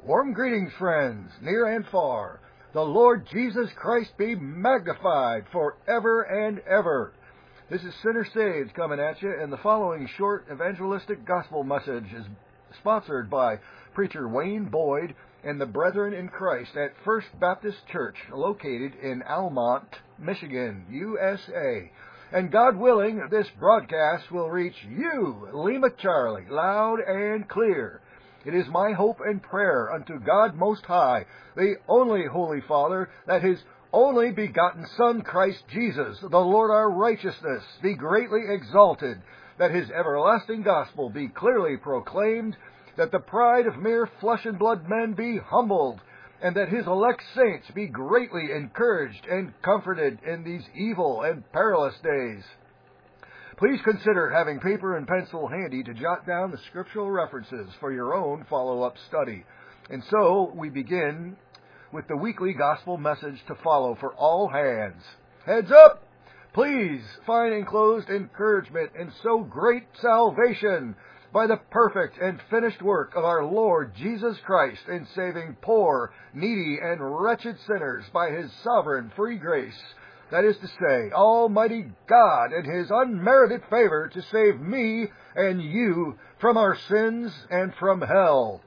Warm greetings, friends, near and far. The Lord Jesus Christ be magnified forever and ever. This is Sinner Saved coming at you, and the following short evangelistic gospel message is sponsored by Preacher Wayne Boyd and the Brethren in Christ at First Baptist Church, located in Almont, Michigan, USA. And God willing, this broadcast will reach you, Lima Charlie, loud and clear. It is my hope and prayer unto God Most High, the only Holy Father, that His only begotten Son, Christ Jesus, the Lord our righteousness, be greatly exalted, that His everlasting gospel be clearly proclaimed, that the pride of mere flesh and blood men be humbled, and that His elect saints be greatly encouraged and comforted in these evil and perilous days. Please consider having paper and pencil handy to jot down the scriptural references for your own follow-up study. And so we begin with the weekly gospel message to follow for all hands. Heads up! Please find enclosed encouragement in so great salvation by the perfect and finished work of our Lord Jesus Christ in saving poor, needy, and wretched sinners by His sovereign free grace. That is to say, Almighty God in His unmerited favor to save me and you from our sins and from hell.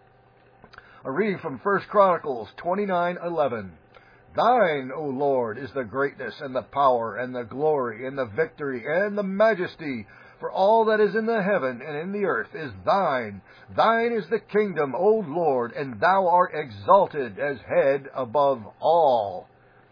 A reading from 1 Chronicles 29:11. Thine, O Lord, is the greatness and the power and the glory and the victory and the majesty, for all that is in the heaven and in the earth is thine. Thine is the kingdom, O Lord, and thou art exalted as head above all.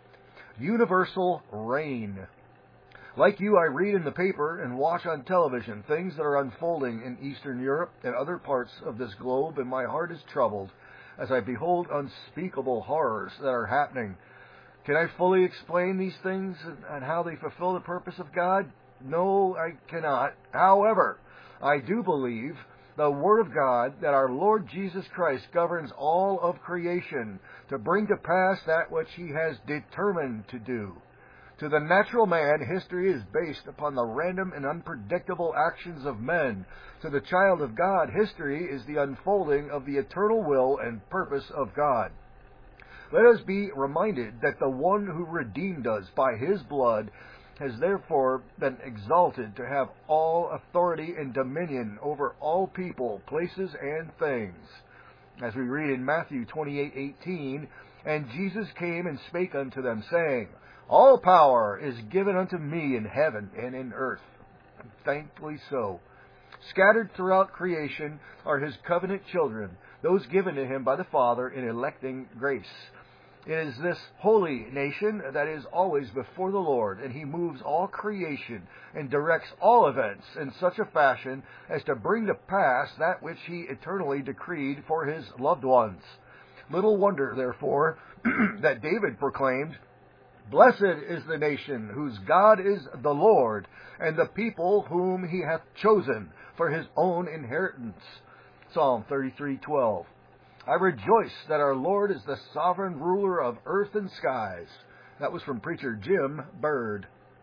Universal reign. Like you, I read in the paper and watch on television things that are unfolding in Eastern Europe and other parts of this globe, and my heart is troubled as I behold unspeakable horrors that are happening. Can I fully explain these things and how they fulfill the purpose of God? No, I cannot. However, I do believe the Word of God that our Lord Jesus Christ governs all of creation to bring to pass that which He has determined to do. To the natural man, history is based upon the random and unpredictable actions of men. To the child of God, history is the unfolding of the eternal will and purpose of God. Let us be reminded that the one who redeemed us by His blood has therefore been exalted to have all authority and dominion over all people, places, and things. As we read in Matthew 28:18, and Jesus came and spake unto them, saying, All power is given unto me in heaven and in earth. Thankfully so. Scattered throughout creation are His covenant children, those given to Him by the Father in electing grace. It is this holy nation that is always before the Lord, and He moves all creation and directs all events in such a fashion as to bring to pass that which He eternally decreed for His loved ones. Little wonder, therefore, that David proclaimed, Blessed is the nation whose God is the Lord, and the people whom He hath chosen for His own inheritance. Psalm 33:12. I rejoice that our Lord is the sovereign ruler of earth and skies. That was from Preacher Jim Bird.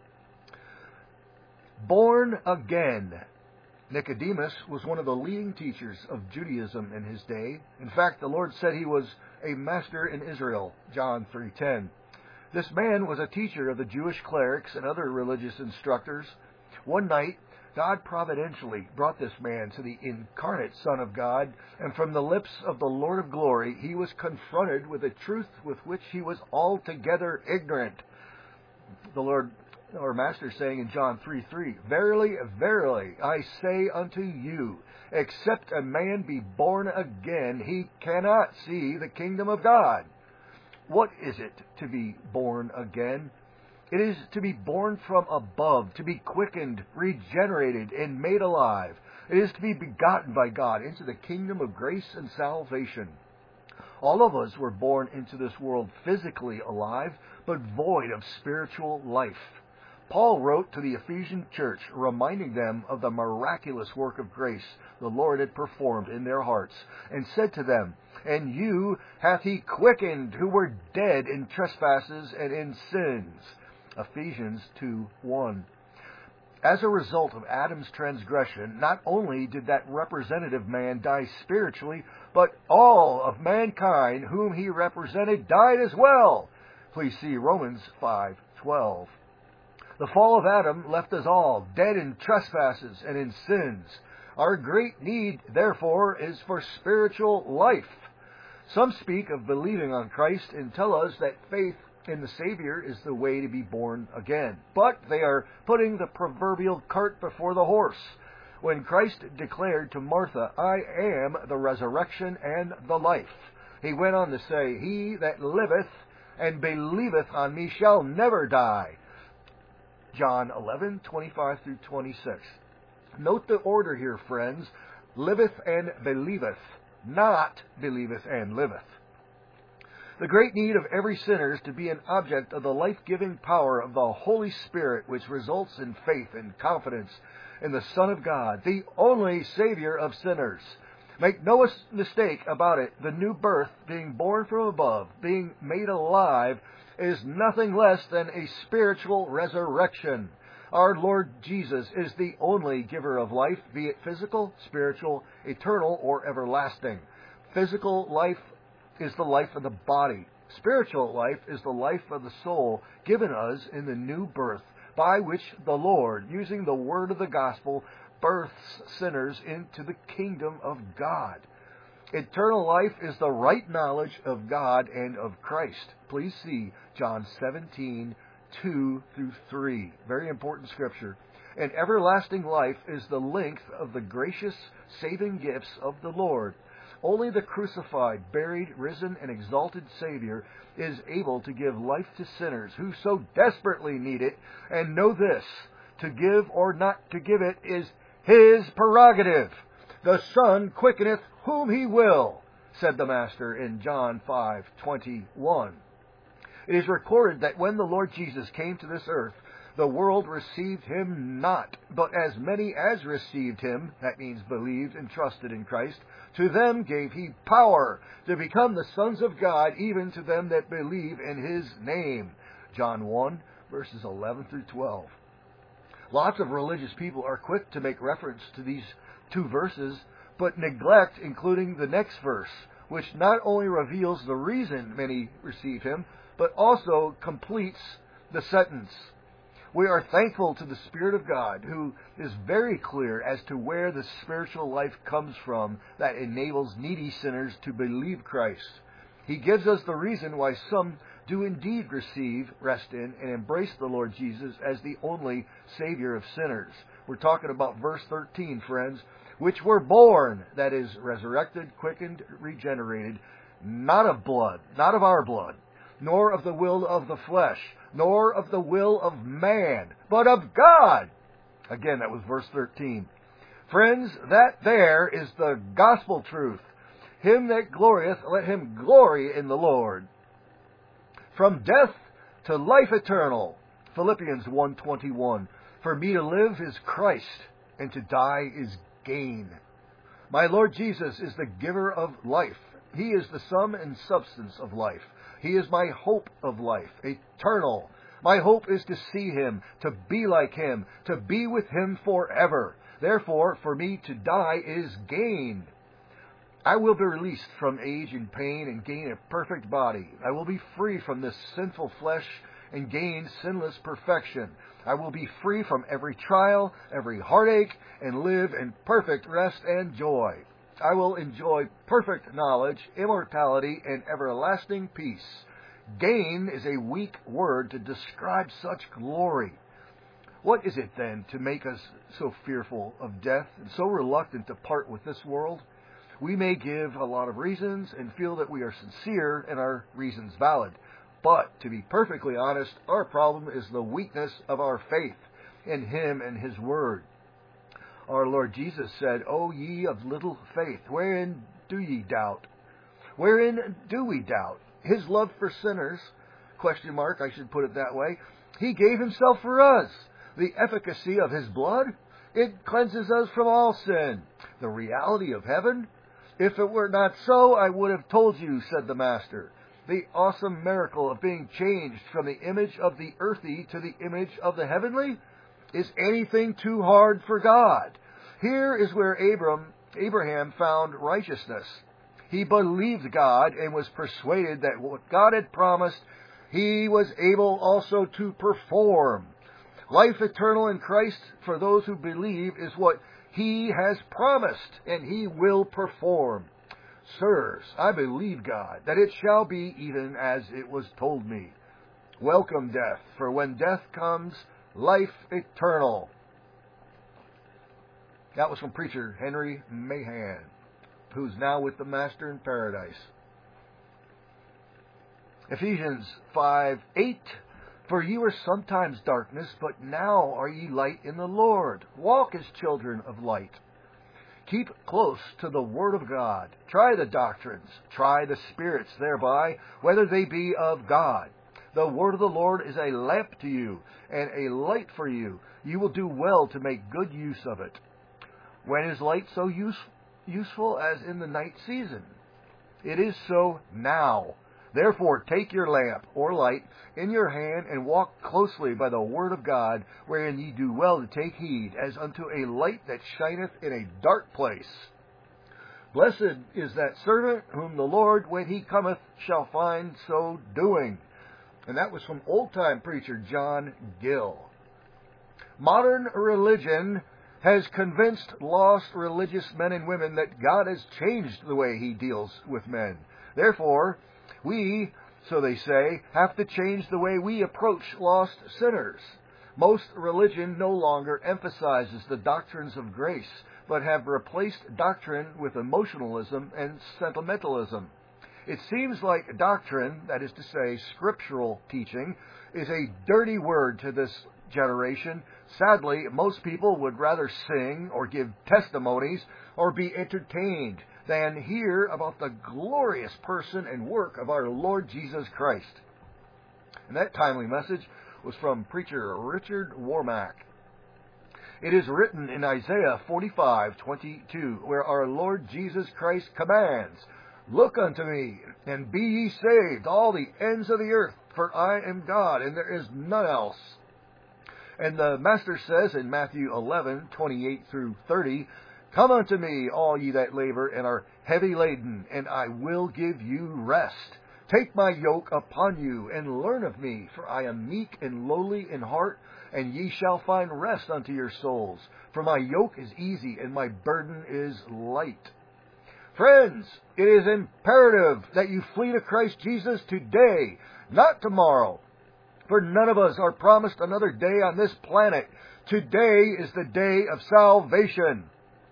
Born again. Nicodemus was one of the leading teachers of Judaism in his day. In fact, the Lord said he was a master in Israel, John 3:10. This man was a teacher of the Jewish clerics and other religious instructors. One night, God providentially brought this man to the incarnate Son of God, and from the lips of the Lord of glory he was confronted with a truth with which he was altogether ignorant. The Lord, our Master, saying in John 3:3, Verily, verily, I say unto you, except a man be born again, he cannot see the kingdom of God. What is it to be born again? It is to be born from above, to be quickened, regenerated, and made alive. It is to be begotten by God into the kingdom of grace and salvation. All of us were born into this world physically alive, but void of spiritual life. Paul wrote to the Ephesian church, reminding them of the miraculous work of grace the Lord had performed in their hearts, and said to them, And you hath He quickened, who were dead in trespasses and in sins. Ephesians 2:1. As a result of Adam's transgression, not only did that representative man die spiritually, but all of mankind whom he represented died as well. Please see Romans 5:12. The fall of Adam left us all dead in trespasses and in sins. Our great need, therefore, is for spiritual life. Some speak of believing on Christ and tell us that faith in the Savior is the way to be born again. But they are putting the proverbial cart before the horse. When Christ declared to Martha, "I am the resurrection and the life," he went on to say, "He that liveth and believeth on me shall never die." John 11:25 through 26. Note the order here, friends. Liveth and believeth, not believeth and liveth. The great need of every sinner is to be an object of the life-giving power of the Holy Spirit, which results in faith and confidence in the Son of God, the only Savior of sinners. Make no mistake about it, the new birth, being born from above, being made alive, is nothing less than a spiritual resurrection. Our Lord Jesus is the only giver of life, be it physical, spiritual, eternal, or everlasting. Physical life is the life of the body. Spiritual life is the life of the soul given us in the new birth, by which the Lord, using the word of the gospel, births sinners into the kingdom of God. Eternal life is the right knowledge of God and of Christ. Please see John 17:2 through 3. Very important scripture. And everlasting life is the length of the gracious saving gifts of the Lord. Only the crucified, buried, risen, and exalted Savior is able to give life to sinners who so desperately need it. And know this, to give or not to give it is His prerogative. The Son quickeneth whom He will, said the Master in John 5:21. It is recorded that when the Lord Jesus came to this earth, the world received Him not, but as many as received Him, that means believed and trusted in Christ, to them gave He power to become the sons of God, even to them that believe in His name. John 1, verses 11 through 12. Lots of religious people are quick to make reference to these two verses, but neglect including the next verse, which not only reveals the reason many receive Him, but also completes the sentence. We are thankful to the Spirit of God, who is very clear as to where the spiritual life comes from that enables needy sinners to believe Christ. He gives us the reason why some do indeed receive, rest in, and embrace the Lord Jesus as the only Savior of sinners. We're talking about verse 13, friends, which were born, that is, resurrected, quickened, regenerated, not of blood, not of our blood, nor of the will of the flesh, nor of the will of man, but of God. Again, that was verse 13. Friends, that there is the gospel truth. Him that glorieth, let him glory in the Lord. From death to life eternal. Philippians 1:21. For me to live is Christ, and to die is gain. My Lord Jesus is the giver of life. He is the sum and substance of life. He is my hope of life, eternal. My hope is to see Him, to be like Him, to be with Him forever. Therefore, for me to die is gain. I will be released from age and pain and gain a perfect body. I will be free from this sinful flesh and gain sinless perfection. I will be free from every trial, every heartache, and live in perfect rest and joy. I will enjoy perfect knowledge, immortality, and everlasting peace. Gain is a weak word to describe such glory. What is it then to make us so fearful of death and so reluctant to part with this world? We may give a lot of reasons and feel that we are sincere and our reasons valid. But, to be perfectly honest, our problem is the weakness of our faith in Him and His Word. Our Lord Jesus said, O ye of little faith, wherein do ye doubt? Wherein do we doubt? His love for sinners, I should put it that way. He gave Himself for us. The efficacy of His blood, it cleanses us from all sin. The reality of heaven, if it were not so, I would have told you, said the Master. The awesome miracle of being changed from the image of the earthy to the image of the heavenly, Is anything too hard for God? Here is where Abraham found righteousness. He believed God and was persuaded that what God had promised, he was able also to perform. Life eternal in Christ for those who believe is what he has promised, and he will perform. Sirs, I believe God, that it shall be even as it was told me. Welcome death, for when death comes, life eternal. That was from preacher Henry Mahan, who's now with the Master in paradise. Ephesians 5:8. For you were sometimes darkness, but now are ye light in the Lord. Walk as children of light. Keep close to the Word of God. Try the doctrines. Try the spirits thereby, whether they be of God. The Word of the Lord is a lamp to you, and a light for you. You will do well to make good use of it. When is light so useful as in the night season? It is so now. Therefore take your lamp, or light, in your hand, and walk closely by the word of God, wherein ye do well to take heed, as unto a light that shineth in a dark place. Blessed is that servant whom the Lord, when he cometh, shall find so doing. And that was from old-time preacher John Gill. Modern religion has convinced lost religious men and women that God has changed the way he deals with men. Therefore, we, so they say, have to change the way we approach lost sinners. Most religion no longer emphasizes the doctrines of grace, but have replaced doctrine with emotionalism and sentimentalism. It seems like doctrine, that is to say, scriptural teaching, is a dirty word to this generation. Sadly, most people would rather sing or give testimonies or be entertained than hear about the glorious person and work of our Lord Jesus Christ. And that timely message was from preacher Richard Warmack. It is written in Isaiah 45:22, where our Lord Jesus Christ commands, Look unto me, and be ye saved, all the ends of the earth, for I am God, and there is none else. And the Master says in Matthew 11:28-30, Come unto me, all ye that labor and are heavy laden, and I will give you rest. Take my yoke upon you, and learn of me, for I am meek and lowly in heart, and ye shall find rest unto your souls. For my yoke is easy, and my burden is light. Friends, it is imperative that you flee to Christ Jesus today, not tomorrow. For none of us are promised another day on this planet. Today is the day of salvation.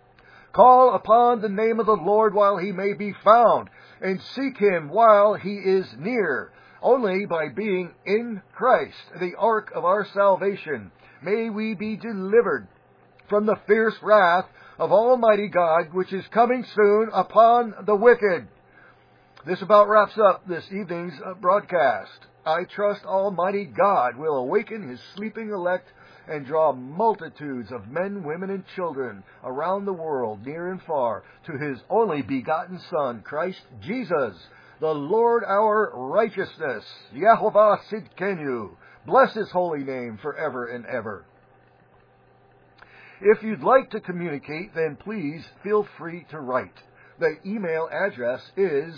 Call upon the name of the Lord while he may be found, and seek him while he is near. Only by being in Christ, the ark of our salvation, may we be delivered from the fierce wrath of Almighty God, which is coming soon upon the wicked. This about wraps up this evening's broadcast. I trust Almighty God will awaken his sleeping elect and draw multitudes of men, women, and children around the world, near and far, to his only begotten Son, Christ Jesus, the Lord our righteousness. Yehovah Sidkenu. Bless his holy name forever and ever. If you'd like to communicate, then please feel free to write. The email address is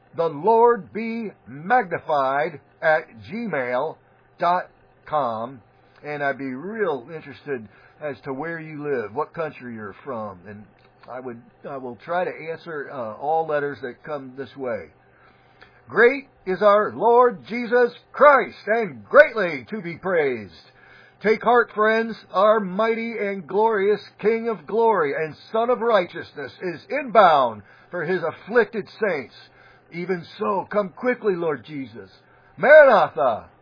thelordbemagnified@gmail.com. And I'd be real interested as to where you live, what country you're from, and I will try to answer all letters that come this way. Great is our Lord Jesus Christ, and greatly to be praised. Take heart, friends, our mighty and glorious King of glory and Son of righteousness is inbound for his afflicted saints. Even so, come quickly, Lord Jesus. Maranatha!